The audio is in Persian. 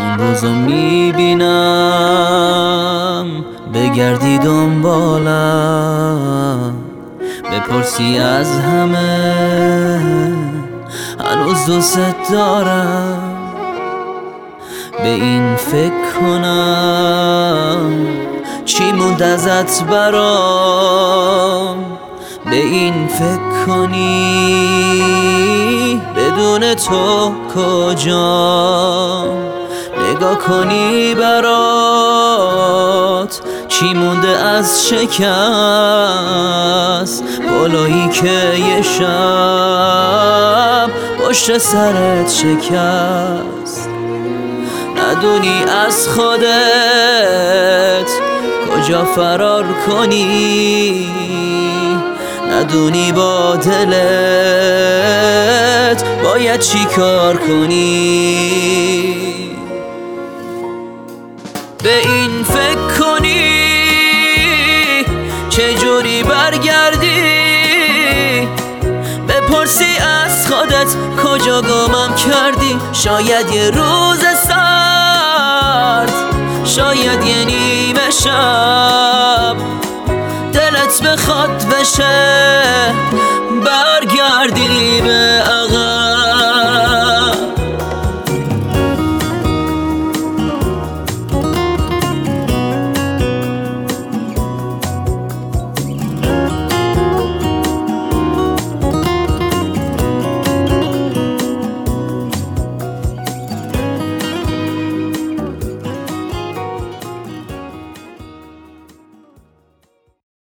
اون روزو میبینم بگردی دنبالم، بپرسی از همه هنوز دوست دارم. به این فکر کنم چی موند ازت برام، به این فکر کنی بدون تو کجام، نگاه کنی برات چی مونده از شکست، بالایی که یه شب پشت سرت شکست. ندونی از خودت کجا فرار کنی، ندونی با دلت باید چی کار کنی. به این فکر کنی چجوری برگردی، بپرسی از خودت کجا گمم کردی. شاید یه روز سرد، شاید یه نیمه شب دلت بخواد بشه برگردی به عقب.